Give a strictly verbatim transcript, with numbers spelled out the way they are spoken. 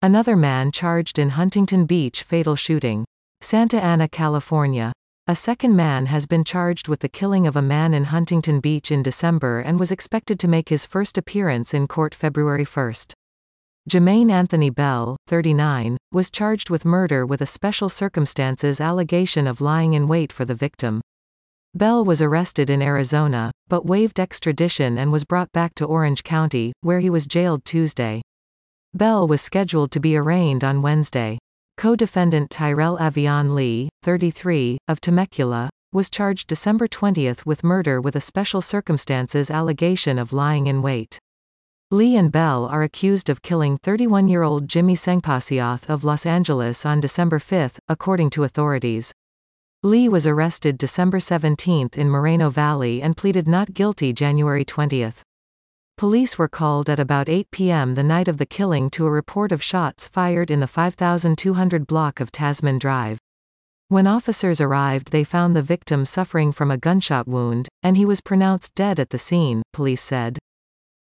Another man charged in Huntington Beach fatal shooting. Santa Ana, California. A second man has been charged with the killing of a man in Huntington Beach in December and was expected to make his first appearance in court February first. Jermaine Anthony Bell, thirty-nine, was charged with murder with a special circumstances allegation of lying in wait for the victim. Bell was arrested in Arizona, but waived extradition and was brought back to Orange County, where he was jailed Tuesday. Bell was scheduled to be arraigned on Wednesday. Co-defendant Tyrell Avion Lee, thirty-three, of Temecula, was charged December twentieth with murder with a special circumstances allegation of lying in wait. Lee and Bell are accused of killing thirty-one-year-old Jimmy Sengpasioth of Los Angeles on December fifth, according to authorities. Lee was arrested December seventeenth in Moreno Valley and pleaded not guilty January twentieth. Police were called at about eight p m the night of the killing to a report of shots fired in the five thousand two hundred block of Tasman Drive. When officers arrived, they found the victim suffering from a gunshot wound, and he was pronounced dead at the scene, police said.